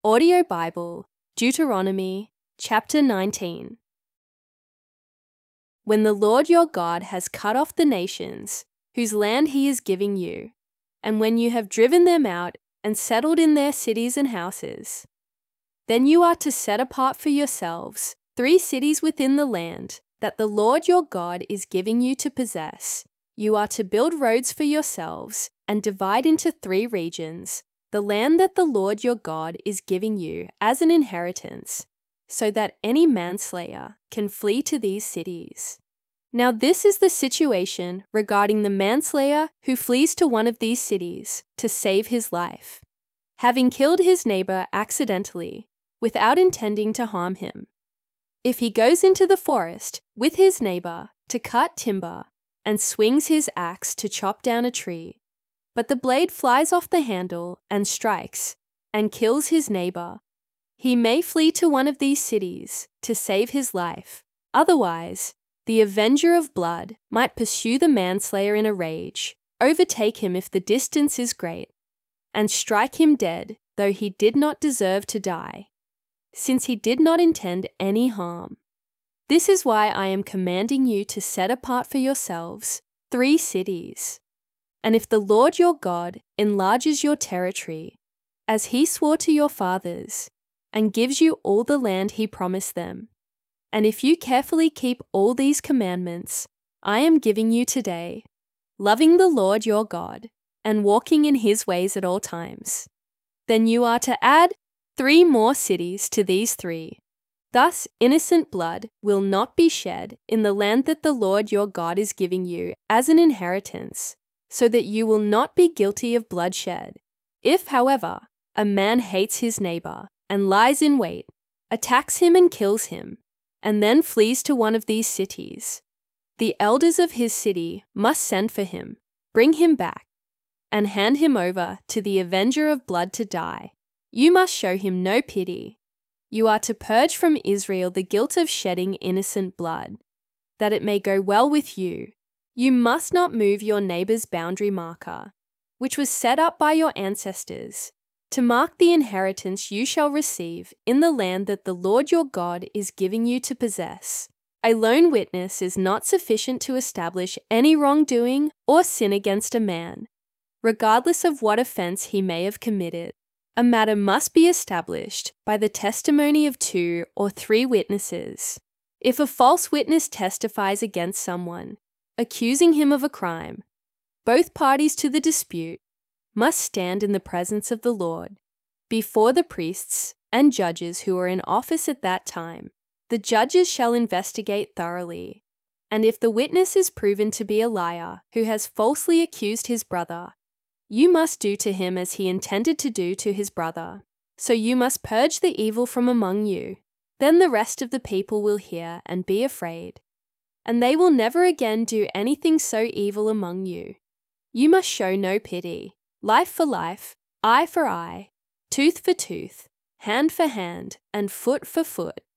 Audio Bible, Deuteronomy, chapter 19. When the Lord your God has cut off the nations, whose land he is giving you, and when you have driven them out and settled in their cities and houses, then you are to set apart for yourselves 3 cities within the land that the Lord your God is giving you to possess. You are to build roads for yourselves and divide into 3 regions the land that the Lord your God is giving you as an inheritance, so that any manslayer can flee to these cities. Now this is the situation regarding the manslayer who flees to one of these cities to save his life, having killed his neighbor accidentally, without intending to harm him. If he goes into the forest with his neighbor to cut timber and swings his axe to chop down a tree, but the blade flies off the handle and strikes and kills his neighbor, he may flee to one of these cities to save his life. Otherwise, the avenger of blood might pursue the manslayer in a rage, overtake him if the distance is great, and strike him dead, though he did not deserve to die, since he did not intend any harm. This is why I am commanding you to set apart for yourselves 3 cities. And if the Lord your God enlarges your territory, as he swore to your fathers, and gives you all the land he promised them, and if you carefully keep all these commandments I am giving you today, loving the Lord your God, and walking in his ways at all times, then you are to add 3 more cities to these 3. Thus innocent blood will not be shed in the land that the Lord your God is giving you as an inheritance, so that you will not be guilty of bloodshed. If, however, a man hates his neighbor and lies in wait, attacks him and kills him, and then flees to one of these cities, the elders of his city must send for him, bring him back, and hand him over to the avenger of blood to die. You must show him no pity. You are to purge from Israel the guilt of shedding innocent blood, that it may go well with you. You must not move your neighbor's boundary marker, which was set up by your ancestors, to mark the inheritance you shall receive in the land that the Lord your God is giving you to possess. A lone witness is not sufficient to establish any wrongdoing or sin against a man, regardless of what offense he may have committed. A matter must be established by the testimony of 2 or 3 witnesses. If a false witness testifies against someone, accusing him of a crime, both parties to the dispute must stand in the presence of the Lord, before the priests and judges who are in office at that time. The judges shall investigate thoroughly, and if the witness is proven to be a liar who has falsely accused his brother, you must do to him as he intended to do to his brother. So you must purge the evil from among you. Then the rest of the people will hear and be afraid, and they will never again do anything so evil among you. You must show no pity. Life for life, eye for eye, tooth for tooth, hand for hand, and foot for foot.